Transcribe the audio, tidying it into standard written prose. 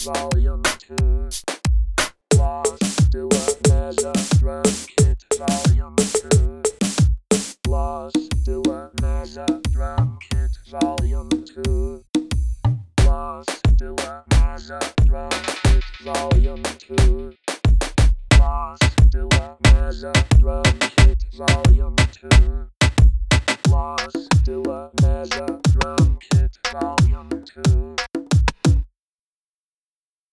Volume 2. Lost to a measure drum kit. Volume 2. Lost to a measure drum kit. Volume 2. Lost to a measure drum kit. Volume 2.